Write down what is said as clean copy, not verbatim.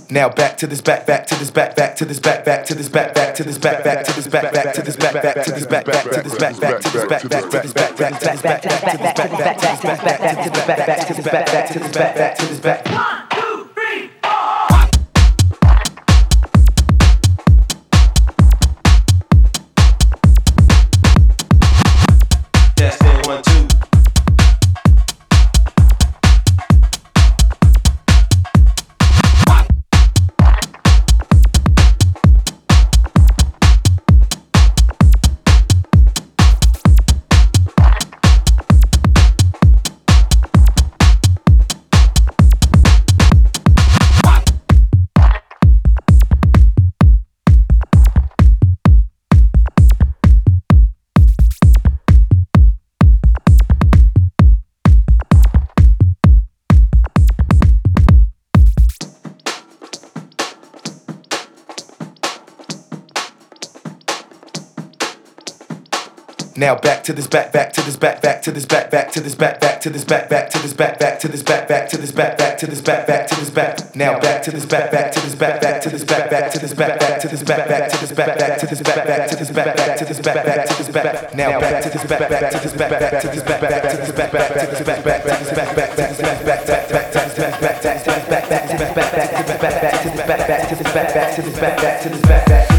Now back to this back to this back to this back to this back to this back to this back to this back to this back to this back to this back to this back to this back to this back to this back to this back to this back. 1, 2, 3, 4. Testing 1, 2. Now back to this back to this back to this back to this back to this back to this back to this back to this back to this back to this back. Now back to this back to this back to this back to this back to this back to this back to this back to this back to this back to this back. Now back to this back to this back to this back to this back to this back to this back to this back to this back to this back.